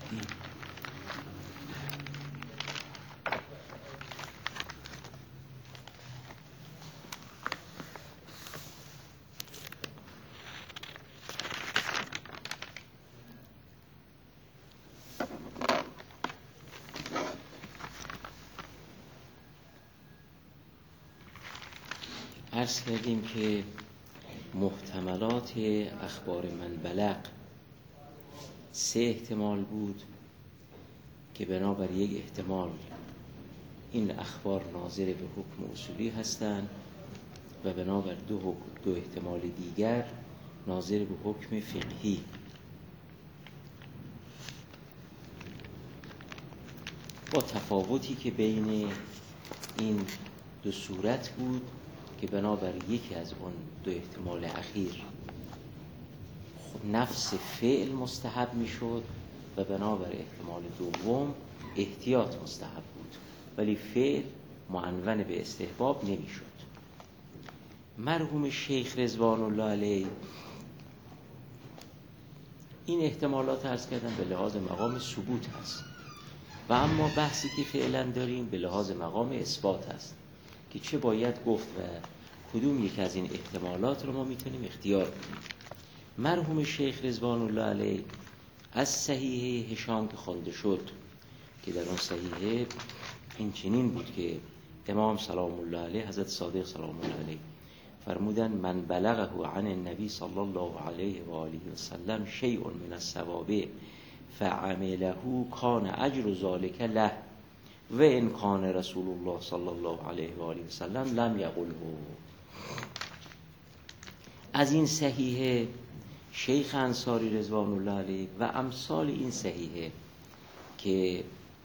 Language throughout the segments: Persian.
عرض کردیم که محتملات اخبار من بلغ 3 احتمال بود که بنابر یک احتمال این اخبار ناظر به حکم اصولی هستند و بنابر دو احتمال دیگر ناظر به حکم فقهی. با تفاوتی که بین این دو صورت بود که بنابر یکی از اون دو احتمال اخیر نفس فعل مستحب میشد و بنابر احتمال دوم احتیاط مستحب بود، ولی فعل معنون به استحباب نمیشد. مرحوم شیخ رضوان الله علیه این احتمالات عرض کردن به لحاظ مقام ثبوت هست و اما بحثی که فعلا داریم به لحاظ مقام اثبات هست که چه باید گفت و کدوم یک از این احتمالات رو ما میتونیم اختیار کنیم. مرحوم شیخ رضوان الله علیه از صحیحه هشام که خوانده شد که در اون صحیحه این چنین بود که امام سلام الله علیه حضرت صادق سلام الله علیه فرمودن من بلغه عن النبی صلی الله علیه و آله و سلم شیء من الثواب فعمله کان اجر ذلك له و ان کان رسول الله صلی الله علیه و آله و سلم لم یقله. از این صحیحه شیخ انصاری رضوان الله علیه و امثال این صحیحه که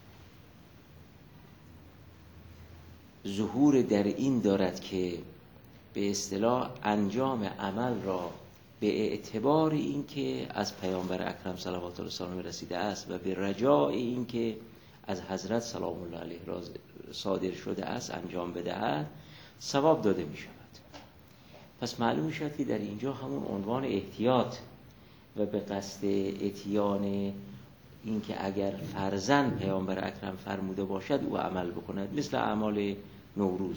ظهور در این دارد که به اصطلاح انجام عمل را به اعتبار این که از پیامبر اکرم صلوات الله علیه و رسیده است و به رجاء این که از حضرت سلام الله علیه صادر شده است انجام بدهد ثواب داده می شود. پس معلوم شد که در اینجا همون عنوان احتیاط و به قصد اتیان این که اگر فرضاً پیامبر اکرم فرموده باشد او عمل بکند، مثل اعمال نوروز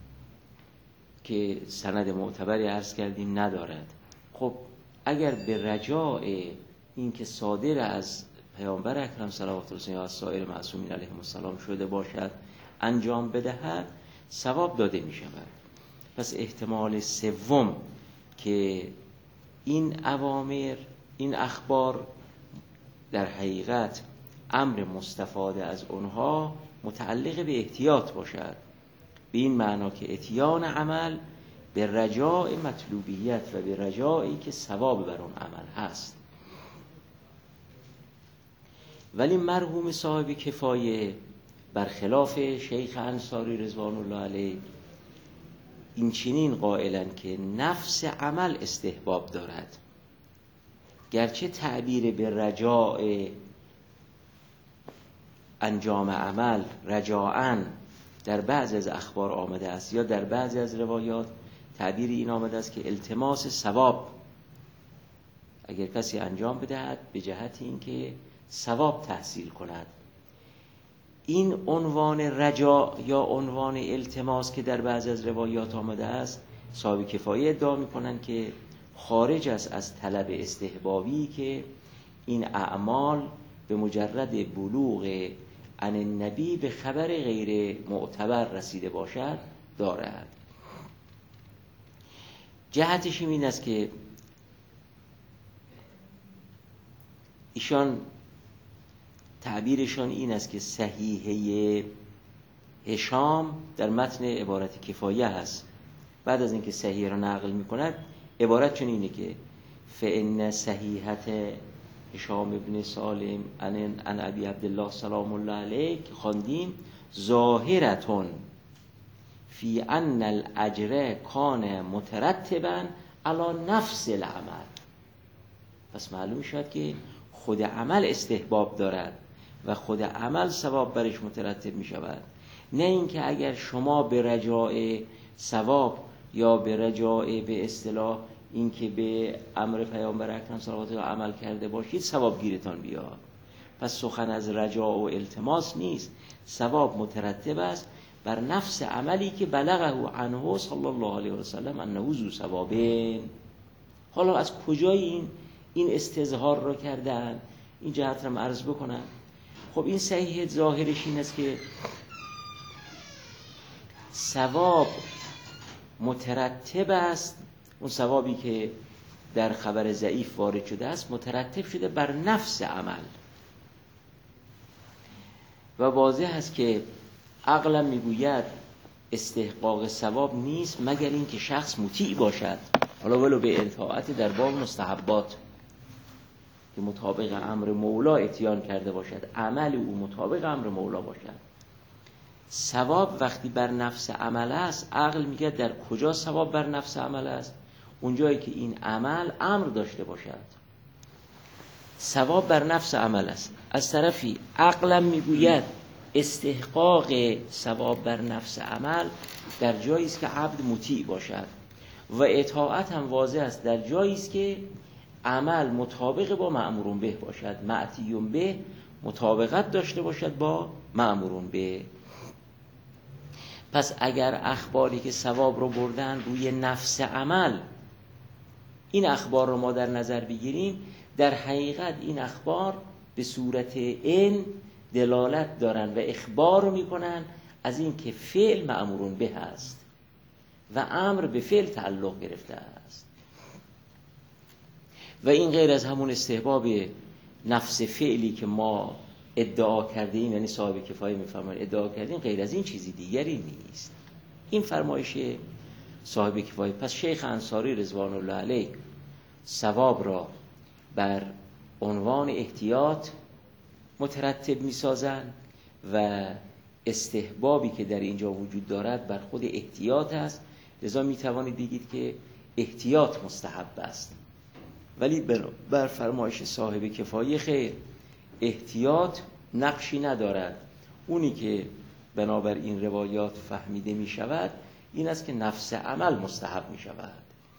که سند معتبری عرض کردیم ندارد. خب اگر به رجاء این که صادر از پیامبر اکرم صلوات الله یا از سایر معصومین علیهم السلام شده باشد انجام بدهد ثواب داده می شود. پس احتمال سوم که این اوامر این اخبار در حقیقت امر مستفاده از اونها متعلق به احتیاط باشد، به این معنا که اتیان عمل به رجاء مطلوبیت و به رجائی که ثواب بر اون عمل هست. ولی مرحوم صاحب کفایه برخلاف شیخ انصاری رضوان الله علیه این چنین قائلن که نفس عمل استحباب دارد، گرچه تعبیر به رجاء انجام عمل رجاءً در بعضی از اخبار آمده است یا در بعضی از روایات تعبیر این آمده است که التماس ثواب اگر کسی انجام بدهد به جهت اینکه ثواب تحصیل کند. این عنوان رجاء یا عنوان التماس که در بعضی از روایات آمده است صاحب کفایه ادعا می‌کنند که خارج است از طلب استحبابی که این اعمال به مجرد بلوغ عن النبی به خبر غیر معتبر رسیده باشد دارد. جهتش این است که ایشان تعبیرشان این است که صحیحه هشام در متن عبارت کفایه هست. بعد از اینکه صحیحه را نقل می‌کند عبارت چون اینه که فإن صحیحه هشام ابن سالم عن ابی عبدالله سلام الله علیه که خواندیم ظاهرتون فی ان الاجر کان مترتبا علی نفس العمل. پس معلوم شد که خود عمل استحباب دارد و خود عمل ثواب برش مترتب می شود، نه اینکه اگر شما به رجاء ثواب یا به رجاء به اصطلاح اینکه به امر پیامبر اکرم صلی الله علیه و عمل کرده باشید ثواب گیرتان بیاد. پس سخن از رجاء و التماس نیست، ثواب مترتب است بر نفس عملی که بلغه عنه صلی الله علیه و سلم انه ذو ثوابه. حالا از کجای این استظهار رو کردن؟ این جهت رو عرض بکنم. خب این صحیح ظاهرش این است که ثواب مترتب است، اون ثوابی که در خبر ضعیف وارد شده است مترتب شده بر نفس عمل و واضح است که عقلم میگوید استحقاق ثواب نیست مگر اینکه شخص مطیع باشد، حالا ولو به اطاعت در باب مستحبات که مطابق امر مولا اتیان کرده باشد، عمل او مطابق امر مولا باشد. ثواب وقتی بر نفس عمل است، عقل میگه در کجا ثواب بر نفس عمل است؟ اونجایی که این عمل امر داشته باشد، ثواب بر نفس عمل است. از طرفی عقلم میگوید استحقاق ثواب بر نفس عمل در جایی است که عبد مطیع باشد و اطاعت هم واضح است در جایی است که عمل مطابق با مأمور به باشد، معطی به مطابقت داشته باشد با مأمور به. پس اگر اخباری که ثواب رو بردن روی نفس عمل، این اخبار رو ما در نظر بگیریم، در حقیقت این اخبار به صورت این دلالت دارن و اخبار میکنن از این که فعل مأمور به است و امر به فعل تعلق گرفته است و این غیر از همون استحباب نفس فعلی که ما ادعا کردیم، یعنی صاحب کفایه میفرمایند ادعا کردیم، غیر از این چیزی دیگری نیست. این فرمایش صاحب کفایه. پس شیخ انصاری رضوان الله علیه ثواب را بر عنوان احتیاط مترتب میسازند و استحبابی که در اینجا وجود دارد بر خود احتیاط است، لذا میتوانید بگید که احتیاط مستحب است. ولی بر فرمایش صاحب کفایه خیر، احتیاط نقشی ندارد. اونی که بنابر این روایات فهمیده می شود این است که نفس عمل مستحب می شود.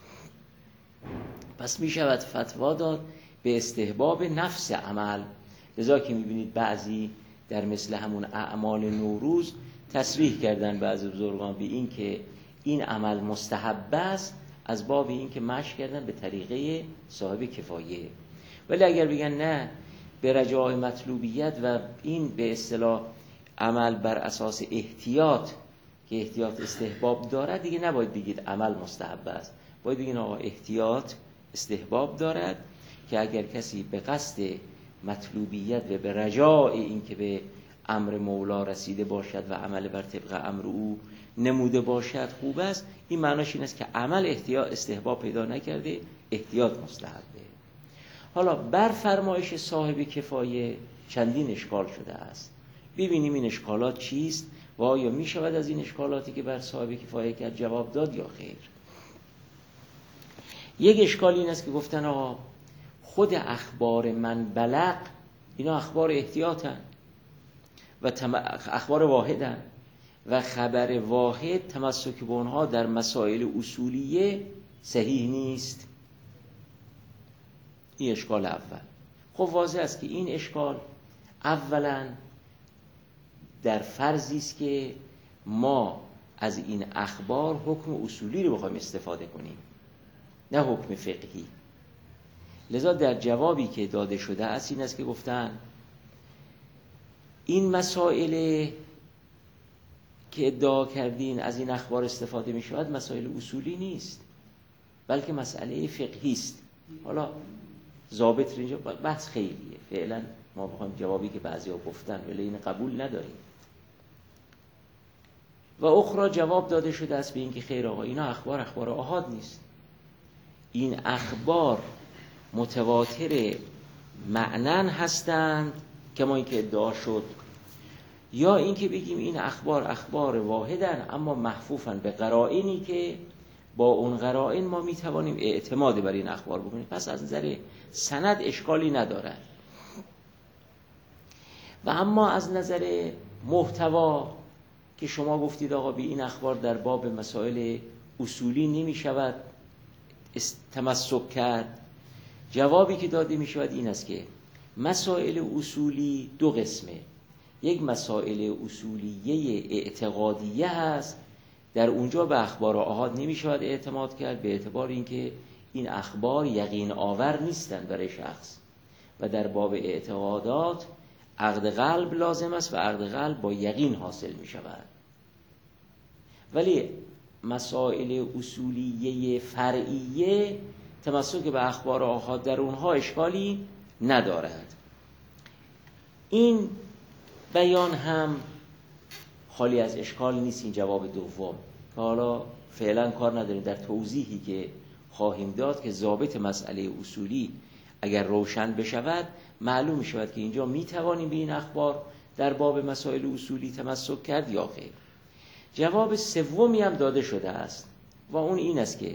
پس می شود فتوا داد به استحباب نفس عمل. لذا که می بینید بعضی در مثل همون اعمال نوروز تصریح کردن بعضی بزرگان به این که این عمل مستحب است، از باب این که مشی کردن به طریقه صاحب کفایه. ولی اگر بگن نه، به رجاء مطلوبیت و این به اصطلاح عمل بر اساس احتیاط که احتیاط استحباب دارد، دیگه نباید بگید عمل مستحب است، باید بگید آقا احتیاط استحباب دارد که اگر کسی به قصد مطلوبیت و به رجاء این که به امر مولا رسیده باشد و عمل بر طبق امر او نموده باشد خوب است. این معناش این است که عمل احتیاط استحباب پیدا نکرده، احتیاط مستحبه. حالا بر فرمایش صاحب کفایه چندین اشکال شده است. ببینیم این اشکالات چیست و آیا می شود از این اشکالاتی که بر صاحب کفایه کرد جواب داد یا خیر. یک اشکال این است که گفتن آقا خود اخبار من بلغ اینا اخبار احتیاطن و اخبار واحدن و خبر واحد تمسک به اونها در مسائل اصولیه صحیح نیست. این اشکال اول. خب واضح است که این اشکال اولا در فرضی است که ما از این اخبار حکم اصولی رو بخوایم استفاده کنیم، نه حکم فقهی. لذا در جوابی که داده شده است این است که گفتن این مسائل که ادعا کردین از این اخبار استفاده می شود مسائل اصولی نیست، بلکه مسئله فقهی است. حالا ضابط اینجا بحث خیلیه، فعلا ما بخوایم جوابی که بعضیا گفتن ولی این قبول نداریم. و اخرى جواب داده شده است به این که خیر آقا اینا اخبار آحاد نیست، این اخبار متواتر معنن هستند که ما این که ادعا شد، یا این که بگیم این اخبار واحدن اما محفوفن به قرائنی که با اون قرائن ما میتوانیم اعتماد بر این اخبار بکنیم. پس از نظر سند اشکالی ندارد. و اما از نظر محتوا که شما گفتید آقا به این اخبار در باب مسائل اصولی نمی شود تمسک کرد، جوابی که داده می شود این است که مسائل اصولی دو قسمه. یک مسائل اصولیه اعتقادیه هست، در اونجا به اخبار آحاد نمیشود اعتماد کرد به اعتبار اینکه این اخبار یقین آور نیستند برای شخص، و در باب اعتقادات عقد قلب لازم است و عقد قلب با یقین حاصل می شود. ولی مسائل اصولیه فرعیه تمسک به اخبار آحاد در اونها اشکالی ندارد. این بیان هم خالی از اشکال نیست. این جواب دوم که حالا فعلا کار نداریم در توضیحی که خواهیم داد، که ضابط مسئله اصولی اگر روشن بشود معلوم می شود که اینجا می توانیم به این اخبار در باب مسائل اصولی تمسک کرد یا خیر. جواب سومی هم داده شده است و اون این است که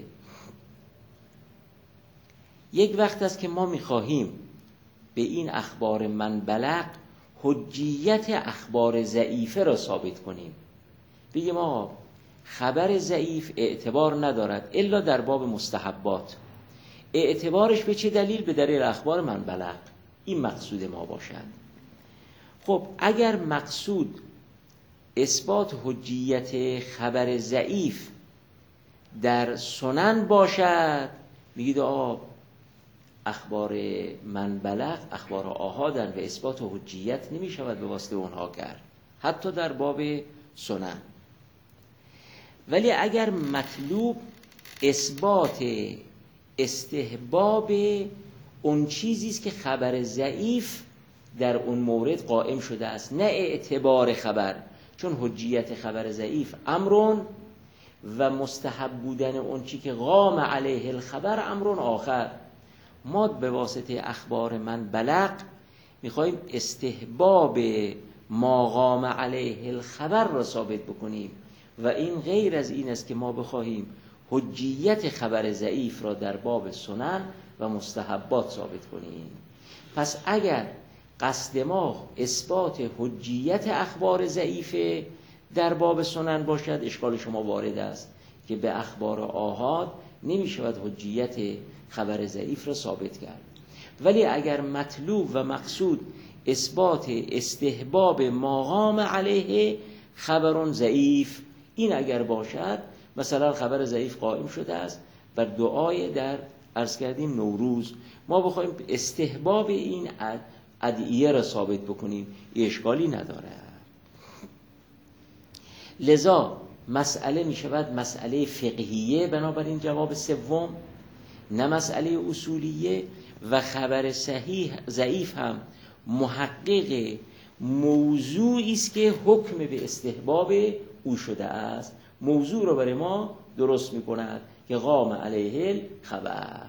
یک وقت است که ما می خواهیم به این اخبار من بلغ حجیت اخبار ضعیفه را ثابت کنیم. بگیم آقا خبر ضعیف اعتبار ندارد الا در باب مستحبات. اعتبارش به چه دلیل؟ به دلیل اخبار من بلغ. این مقصود ما باشد. خب اگر مقصود اثبات حجیت خبر ضعیف در سنن باشد، میگید آقا اخبار من بلغ اخبار آحادن و اثبات حجیت نمی شود به واسطه اونها کرد، حتی در باب سنن. ولی اگر مطلوب اثبات استحباب اون چیزی است که خبر ضعیف در اون مورد قائم شده است، نه اعتبار خبر، چون حجیت خبر ضعیف امرون و مستحب بودن اون چی که قام علیه الخبر امرون آخر. ما به واسطه اخبار من بلغ میخوایم استحباب ما قام علیه الخبر را ثابت بکنیم و این غیر از این است که ما بخواهیم حجیت خبر ضعیف را در باب سنن و مستحبات ثابت کنیم. پس اگر قصد ما اثبات حجیت اخبار ضعیف در باب سنن باشد، اشکال شما وارد است که به اخبار آحاد نمی شود حجیت خبر ضعیف را ثابت کرد. ولی اگر مطلوب و مقصود اثبات استحباب ما قام علیه خبر ضعیف، این اگر باشد، مثلا خبر ضعیف قائم شده است بر دعای در عرض کردیم نوروز، ما بخوایم استحباب این ادعیه را ثابت بکنیم، اشکالی نداره. لذا مسئله می شود مسئله فقهیه بنابراین جواب سوم، نه مسئله اصولیه. و خبر صحیح ضعیف هم محقق موضوعی است که حکم به استحباب او شده است، موضوع را برای ما درست می کند که قام علیه الخبر.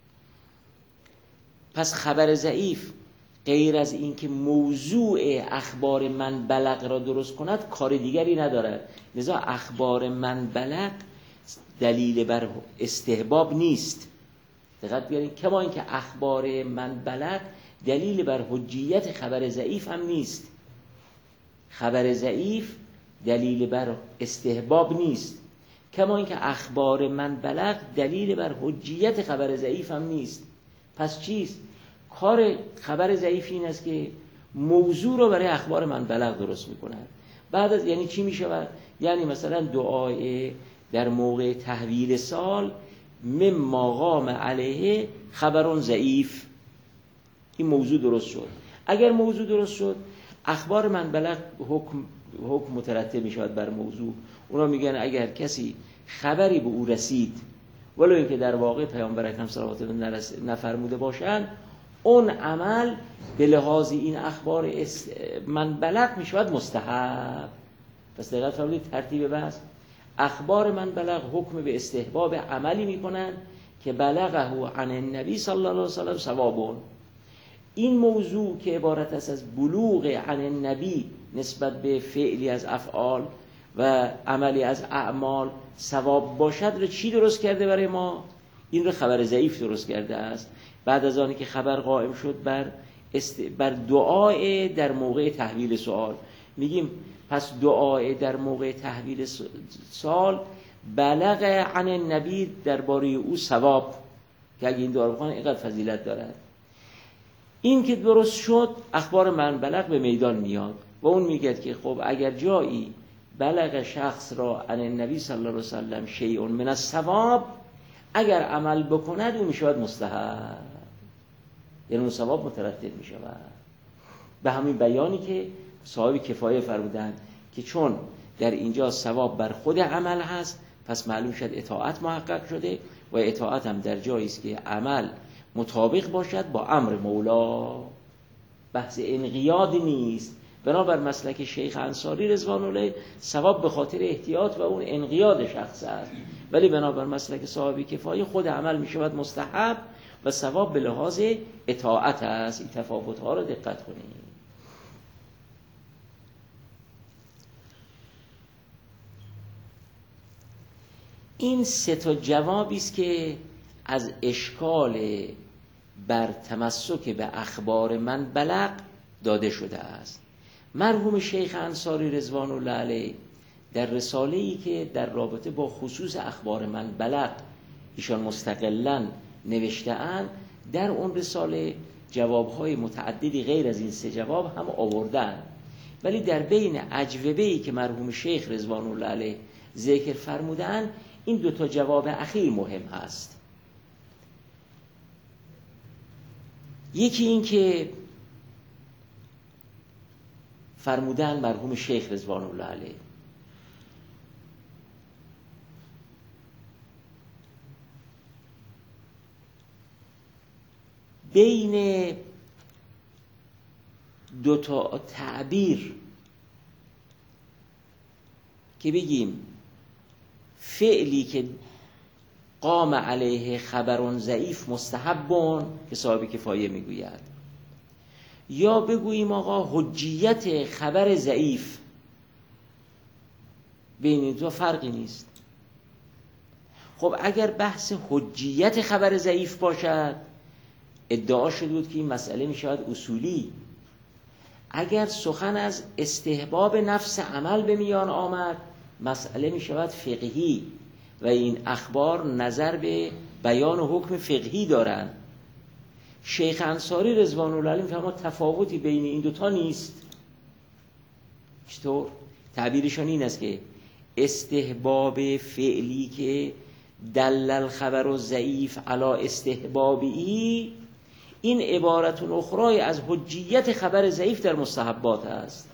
پس خبر ضعیف غیر از این که موضوع اخبار من بلغ را درست کند کار دیگری ندارد. لذا اخبار من بلغ دلیل بر استحباب نیست. دقت بیارید، کما این که اخبار من بلغ دلیل بر حجیت خبر ضعیف هم نیست. خبر ضعیف دلیل بر استحباب نیست، کما این که اخبار من بلغ دلیل بر حجیت خبر ضعیف هم نیست. پس چیست؟ کار خبر ضعیف این است که موضوع رو برای اخبار من بلغ درست می‌کند. بعد از یعنی چی می‌شود؟ یعنی مثلا دعای در موقع تحویل سال مما قام علیه خبرون ضعیف، این موضوع درست شد. اگر موضوع درست شد، اخبار من بلغ حکم مترتب می‌شود بر موضوع. اونا میگن اگر کسی خبری به او رسید ولو اینکه در واقع پیامبر اکرم صلی الله علیه و آله نفرموده باشند، اون عمل به لحاظ این اخبار من بلغ میشود مستحب. پس دقت فرمودید ترتیب بحث، اخبار من بلغ حکم به استحباب عملی میکنن که بلغه عن النبی صلی الله علیه و سلم ثوابون. این موضوع که عبارت است از بلوغ عن النبی نسبت به فعلی از افعال و عملی از اعمال ثواب باشد رو چی درست کرده برای ما؟ این رو خبر ضعیف درست کرده است. بعد از آنی که خبر قائم شد بر دعای در موقع تحویل سوال، میگیم پس دعای در موقع تحویل سوال بلغ عن النبی، درباره او ثواب، که اگه این دعا بخونه اینقدر فضیلت دارد. این که درست شد اخبار من بلغ به میدان میاد و اون میگه که خب اگر جایی بلغ شخص را عن النبی صلی الله علیه وسلم شیء من الثواب، اگر عمل بکند اون میشود مستحب، یعنی اون ثواب مترتب میشود. به همین بیانی که صاحب کفایه فرمودند که چون در اینجا ثواب بر خود عمل هست پس معلوم شد اطاعت محقق شده و اطاعت هم در جایی است که عمل مطابق باشد با امر مولا، بحث انقیاد نیست. بنابر مسلک شیخ انصاری رضوان الله ثواب به خاطر احتیاط و اون انقیاد شخص است، ولی بنابر مسلک صاحب کفایه خود عمل می شود مستحب و ثواب به لحاظ اطاعت است. این تفاوت ها را دقت کنید. این سه تا جوابی است که از اشکال بر تمسک به اخبار من بلغ داده شده است. مرحوم شیخ انصاری رضوان الله علیه در رساله‌ای که در رابطه با خصوص اخبار من بلغ ایشان مستقلاً نوشته‌اند، در اون رساله جواب‌های متعددی غیر از این سه جواب هم آوردن، ولی در بین اجوبه‌ای که مرحوم شیخ رضوان الله علیه ذکر فرمودن این دو تا جواب اخیر مهم هست. یکی این که فرمودن مرحوم شیخ رضوان الله علیه بین دو تا تعبیر که بگیم فعلی که قام علیه خبرون ضعیف مستحبون که صاحب کفایه میگوید، یا بگوییم آقا حجیت خبر ضعیف، بین این دو فرقی نیست. خب اگر بحث حجیت خبر ضعیف باشد ادعا شده بود که این مسئله می شود اصولی. اگر سخن از استحباب نفس عمل به میان آمد مسئله می شود فقهی و این اخبار نظر به بیان و حکم فقهی دارند. شیخ انصاری رضوان الله علیه می‌فرماید تفاوتی بین این دوتا نیست. چطور؟ تعبیرشان این است که استحباب فعلی که دلل خبر و ضعیف علی استحبابی، این عبارت اخرى از حجیت خبر ضعیف در مستحبات است.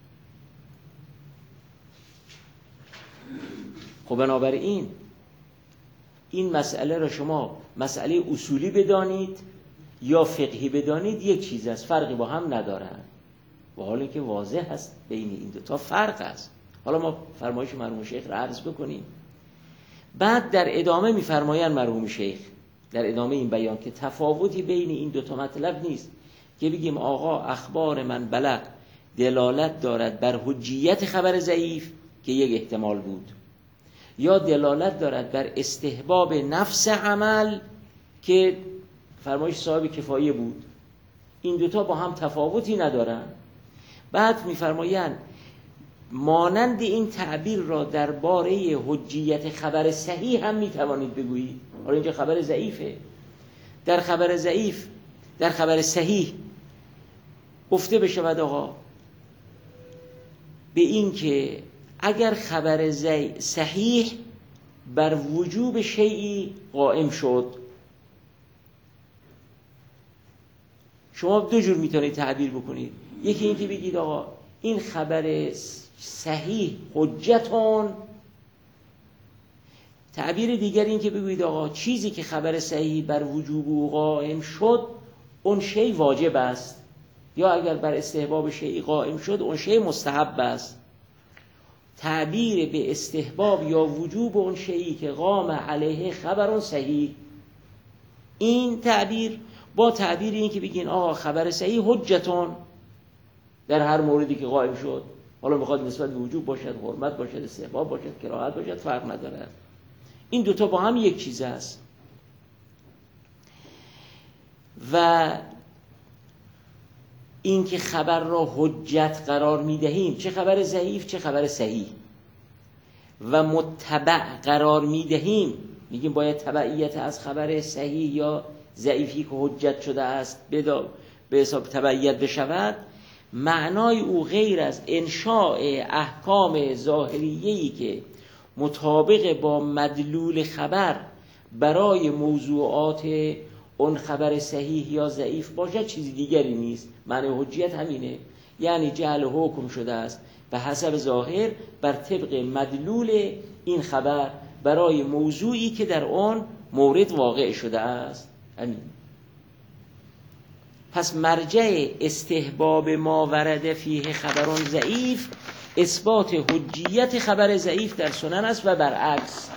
خب بنابراین این مسئله را شما مسئله اصولی بدانید یا فقهی بدانید یک چیز است، فرقی با هم ندارند، و حالا که واضح است بین این دو تا فرق است. حالا ما فرمایش مرحوم شیخ را عرض بکنیم. بعد در ادامه می‌فرمایند مرحوم شیخ در ادامه این بیان که تفاوتی بین این دو تا مطلب نیست که بگیم آقا اخبار من بلغ دلالت دارد بر حجیت خبر ضعیف که یک احتمال بود، یا دلالت دارد بر استحباب نفس عمل که فرمایش صاحب کفایه بود. این دوتا با هم تفاوتی ندارن. بعد میفرمایند مانند این تعبیر را درباره حجیت خبر صحیح هم میتوانید بگویید. حالا اینجا خبر ضعیفه، در خبر ضعیف در خبر صحیح گفته بشود آقا به این که اگر خبر صحیح بر وجوب شیئی قائم شد، شما دو جور میتونید تعبیر بکنید. یکی این که بگید آقا این خبر صحیح حجتون، تعبیر دیگر این که بگویید آقا چیزی که خبر صحیح بر وجوب او قائم شد اون شی واجب است، یا اگر بر استحباب شیئی قائم شد اون شی مستحب است. تعبیر به استحباب یا وجوب اون شیئی که قام علیه خبرون صحیح، این تعبیر با تعبیر این که بگین آقا خبر صحیح حجتون در هر موردی که قائم شد، حالا میخواد نسبت به وجوب باشد، حرمت باشد، استحباب باشد، کراهت باشد، فرق نداره. این دوتا با هم یک چیز است. و این که خبر را حجت قرار میدهیم، چه خبر ضعیف چه خبر صحیح، و متبع قرار میدهیم، میگیم باید تبعیت از خبر صحیح یا ضعیفی که حجت شده است به حساب تبعیت بشود، معنای او غیر از انشاء احکام ظاهریه‌ای که مطابق با مدلول خبر برای موضوعات اون خبر صحیح یا ضعیف باشد چیزی دیگری نیست. معنی حجیت همینه، یعنی جعل حکم شده است به حسب ظاهر بر طبق مدلول این خبر برای موضوعی که در آن مورد واقع شده است. همین. پس مرجع استحباب ما ورد فیه خبران ضعیف اثبات حجیت خبر ضعیف در سنن است و برعکس.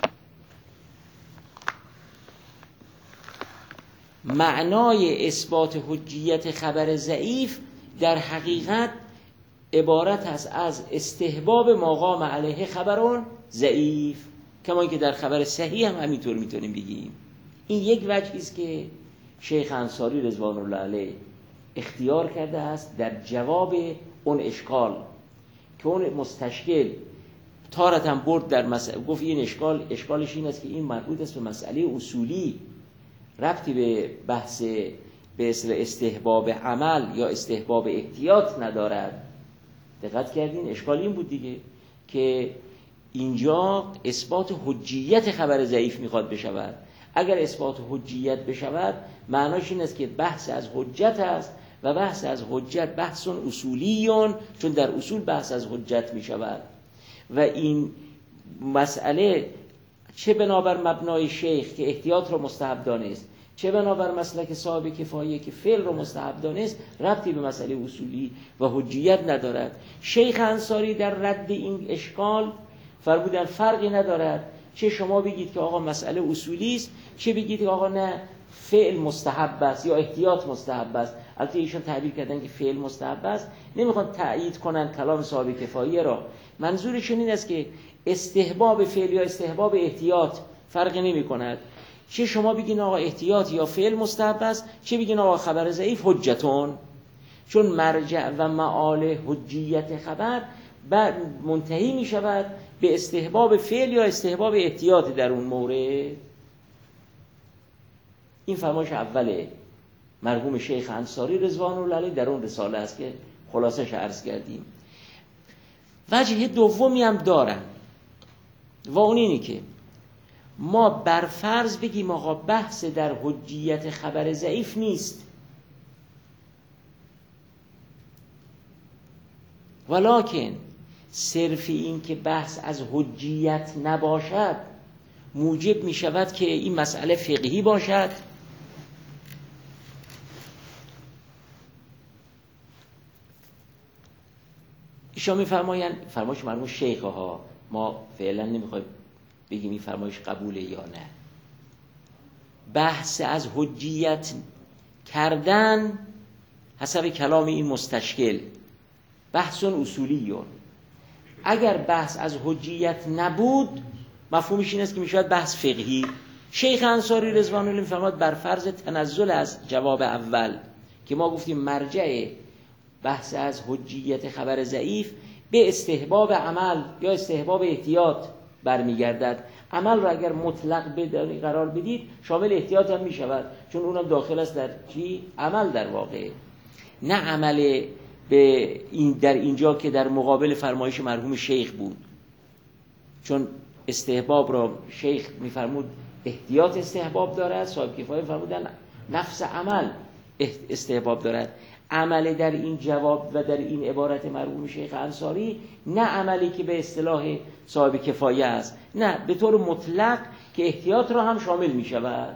معنای اثبات حجیت خبر ضعیف در حقیقت عبارت است از استحباب ما قام علیه خبران ضعیف، کما که در خبر صحیح هم همینطور میتونیم بگیم. این یک وجهی است که شیخ انصاری رضوان الله علیه اختیار کرده است در جواب اون اشکال که اون مستشکل تارتاً برد در مسئله، گفت این اشکالش این است که این مربوط است به مسئله اصولی، ربطی به بحث به اصطلاح استحباب عمل یا استحباب احتیاط ندارد. دقت کردین؟ اشکال این بود دیگه که اینجا اثبات حجیت خبر ضعیف میخواد بشود. اگر اثبات حجیت بشود معناش این است که بحث از حجت است و بحث از حجت بحث اصولیون، چون در اصول بحث از حجت میشود و این مسئله چه بنابر مبنای شیخ که احتیاط رو مستحب دانست، چه بنابر مسلک صاحب کفایه که فعل رو مستحب دانست، ربطی به مسئله اصولی و حجیت ندارد. شیخ انصاری در رد این اشکال فرمودن فرقی ندارد چه شما بگید که آقا مسئله اصولی است، چه بگید که آقا نه فعل مستحب است یا احتیاط مستحب است. البته ایشون تعبیر کردن که فعل مستحب است، نمیخوان تأیید کنن کلام صاحب کفایه را. منظورشون این است که استحباب فعل یا استحباب احتیاط فرقی نمی کند، چه شما بگین آقا احتیاط یا فعل مستحب است، چه بگین آقا خبر ضعیف حجتون، چون مرجع و معال حجیت خبر منتهی می شود به استحباب فعل یا استحباب احتیاط در اون مورد. این فرمایش اوله مرحوم شیخ انصاری رضوان الله علیه در اون رساله است که خلاصش عرض کردیم. وجه دومی هم دارن و اون اینی که ما بر فرض بگیم آقا بحث در حجیت خبر ضعیف نیست، ولکن صرف این که بحث از حجیت نباشد موجب می شود که این مسئله فقهی باشد. ایشان می فرمایند، فرمایش مرحوم شیخ ها، ما فعلا نمیخوایم بگیم این فرمایش قبوله یا نه، بحث از حجیت کردن حسب کلام این مستشکل بحث اصولیون. اگر بحث از حجیت نبود مفهومش این است که میشود بحث فقهی. شیخ انصاری رضوان الله میفرماد بر فرض تنزل از جواب اول که ما گفتیم مرجع بحث از حجیت خبر ضعیف به استحباب عمل یا استحباب احتیاط برمیگردد. عمل را اگر مطلق قرار بدید شامل احتیاط هم می شود، چون اونم داخل است در چی؟ عمل در واقع، نه عمل به این در اینجا که در مقابل فرمایش مرحوم شیخ بود، چون استحباب را شیخ میفرمود احتیاط استحباب دارد، صاحب کفایه فرمودن نفس عمل استحباب دارد. عمل در این جواب و در این عبارت مرحوم شیخ انصاری نه عملی که به اصطلاح صاحب کفایه است، نه به طور مطلق که احتیاط را هم شامل می شود.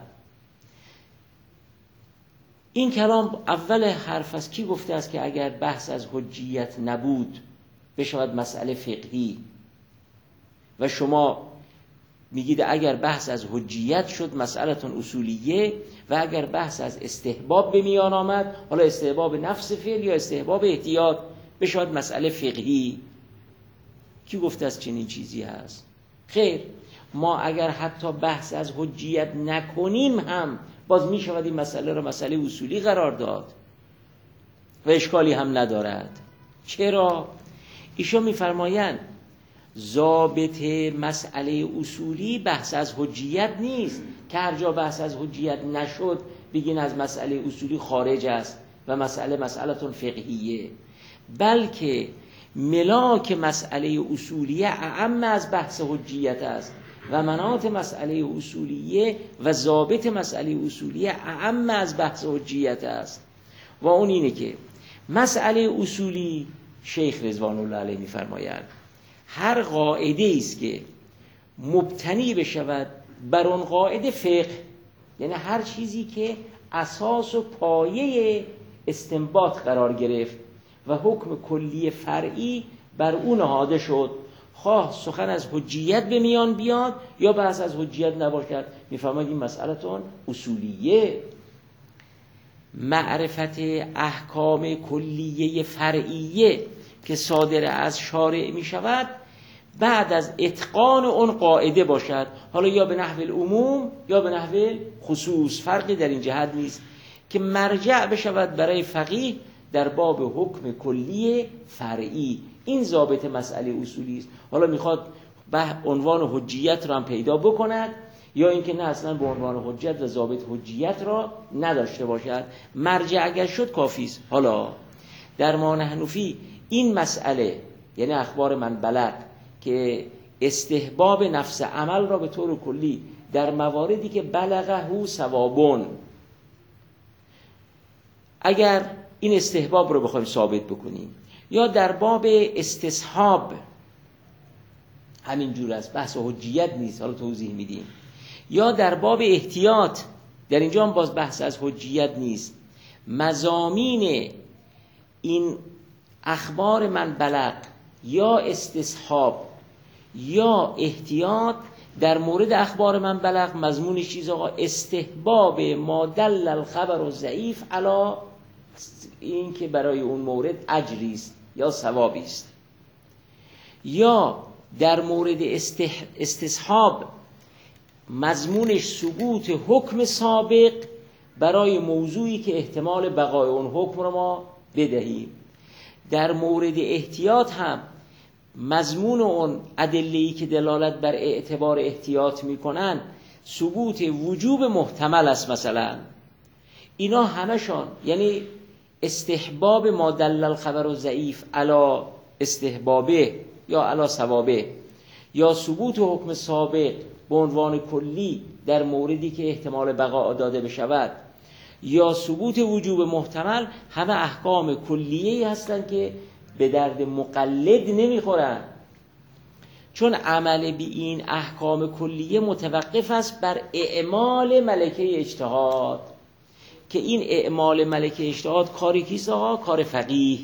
این کلام اول حرف است. کی گفته است که اگر بحث از حجیت نبود بشود مسئله فقهی؟ و شما میگید اگر بحث از حجیت شد مسئلتون اصولیه و اگر بحث از استحباب به میان آمد، حالا استحباب نفس فعل یا استحباب احتیاط، بشود مسئله فقهی. کی گفته است چنین چیزی هست؟ خیر، ما اگر حتی بحث از حجیت نکنیم هم باز می شود این مسئله را مسئله اصولی قرار داد و اشکالی هم ندارد. چرا؟ ایشون میفرمایند ضابط مسئله اصولی بحث از حجیت نیست که هر جا بحث از حجیت نشد بگین از مسئله اصولی خارج است. و مسئله فقهیه، بلکه ملاک مسئله اصولیه اعم از بحث حجیت است و مناط مسئله اصولیه و ضابط مسئله اصولیه اعم از بحث حجیت است. و اون اینه که مسئله اصولی، شیخ رضوان الله علیه می‌فرمایند، هر قاعده است که مبتنی بشود بر اون قاعده فقه، یعنی هر چیزی که اساس و پایه استنباط قرار گرفت و حکم کلی فرعی بر اون نهاده شد، خواه سخن از حجیت به میان بیاد یا بحث از حجیت نباشد، میفهمید این مسئلتون اصولیه. معرفت احکام کلیه فرعیه که صادر از شارع می شود بعد از اتقان اون قاعده باشد، حالا یا به نحو العموم یا به نحو خصوص، فرقی در این جهت نیست، که مرجع بشود برای فقیه در باب حکم کلی فرعی. این ضابط مسئله اصولی است. حالا میخواد به عنوان حجیت را هم پیدا بکند یا اینکه نه اصلا به عنوان حجت و ضابط حجیت را نداشته باشد، مرجع اگر شد کافی است. حالا در ما حنفی این مسئله، یعنی اخبار من بلغ، که استحباب نفس عمل را به طور کلی در مواردی که بلغه ثوابون، اگر این استحباب رو بخوایم ثابت بکنیم، یا در باب استصحاب همین جور است، بحث حجیت نیست، حالا توضیح میدیم، یا در باب احتیاط، در اینجا هم باز بحث از حجیت نیست، مضامین این اخبار من بلغ یا استصحاب یا احتیاط در مورد اخبار من بلغ مضمونش چیز آقا استحباب ما دل الخبر و ضعیف علا، این که برای اون مورد اجری است یا ثوابی است، یا در مورد استصحاب مضمونش ثبوت حکم سابق برای موضوعی که احتمال بقای اون حکم رو ما بدهیم. در مورد احتیاط هم مضمون اون ادله‌ای که دلالت بر اعتبار احتیاط میکنن ثبوت وجوب محتمل است. مثلا اینا همشان یعنی استحباب ما دل الخبر ضعیف علا استحبابه یا علا ثوابه، یا ثبوت حکم سابق به عنوان کلی در موردی که احتمال بقا داده بشود، یا ثبوت وجوب محتمل، همه احکام کلیه‌ای هستند که به درد مقلد نمیخورن، چون عمل به این احکام کلیه متوقف است بر اعمال ملکه اجتهاد، که این اعمال ملکه اجتهاد کاری کیست آقا؟ کار فقیه.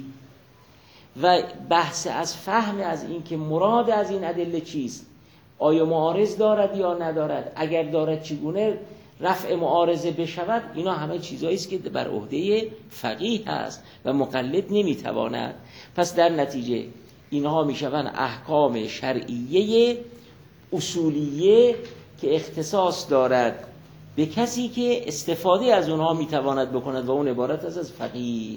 و بحث از فهم از این که مراد از این ادله چیست، آیا معارض دارد یا ندارد، اگر دارد چگونه رفع معارضه بشود، اینا همه چیزایی است که بر عهده فقیه هست و مقلد نمیتواند. پس در نتیجه اینها میشوند احکام شرعیه اصولیه که اختصاص دارد به کسی که استفاده از اونها میتواند بکند و اون عبارت از فقیه،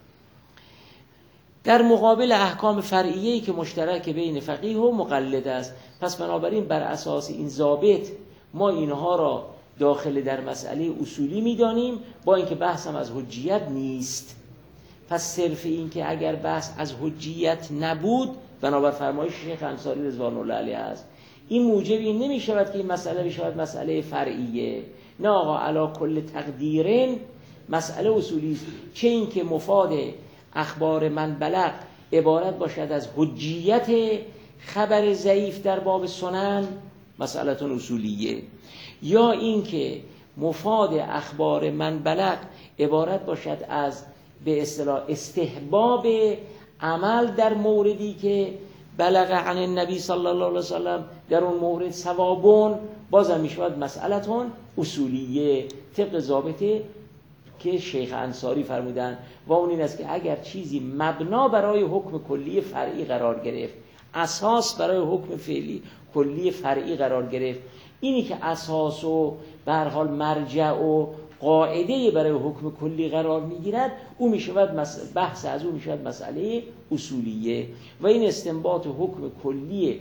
در مقابل احکام فرعیه‌ای که مشترک بین فقیه و مقلد است. پس بنابراین بر اساس این ضابط ما اینها را داخل در مسئله اصولی میدانیم، با اینکه بحث هم از حجیت نیست. پس صرف این که اگر بحث از حجیت نبود، بنابر فرمایش شیخ انصاری رضوان الله علیه است، این موجب این نمی شود که این مسئله بشود مسئله فرعیه. نه آقا، علا کل تقدیرین مسئله اصولی است، چه این که مفاد اخبار من بلغ عبارت باشد از حجیت خبر ضعیف در باب سنن، مسئله اصولیه، یا این که مفاد اخبار من بلغ عبارت باشد از به اصطلاح استحباب عمل در موردی که بلغ عن النبی صلی الله علیه وسلم، در اون مورد ثوابون، بازم میشود مسئله اصولیه طبق ضابطه که شیخ انصاری فرمودن، و اون این است که اگر چیزی مبنا برای حکم کلی فرعی قرار گرفت، اساس برای حکم فعلی کلی فرعی قرار گرفت، اینی که اساس و به هر حال مرجع و قاعده برای حکم کلی قرار میگیرد، او میشود بحث از او میشود مسئله اصولیه. و این استنباط حکم کلی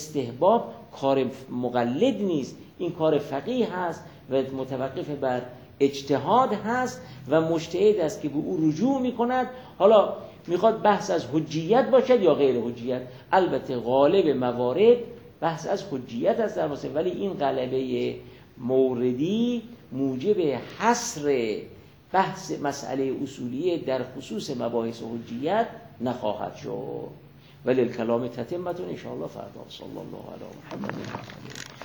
استحباب کار مقلد نیست، این کار فقیه هست و متوقف بر اجتهاد هست و مجتهد است که به او رجوع میکند. حالا میخواد بحث از حجیت باشد یا غیر حجیت، البته غالب موارد بحث از حجیت است در مسئله، ولی این غلبه موردی موجب حصر بحث مسئله اصولیه در خصوص مباحث حجیت نخواهد شد. ولی الکلام تتمتون ان شاء الله فردا. صلی الله علی محمد.